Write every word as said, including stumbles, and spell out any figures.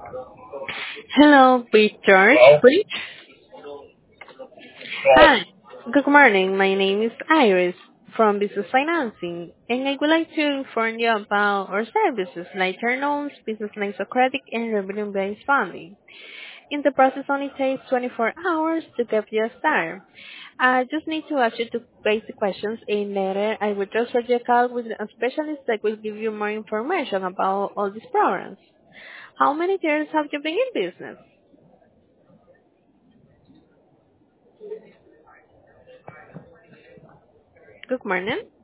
Hello, Peter. Hello? Please. Hi. Good morning. My name is Iris from Business Financing, and I would like to inform you about our services like term loans, business lines of credit, and revenue-based funding. In the process only takes twenty-four hours to get you a start. I just need to ask you two basic questions, and later I will transfer your call with a specialist that will give you more information about all these programs. How many years have you been in business? Good morning.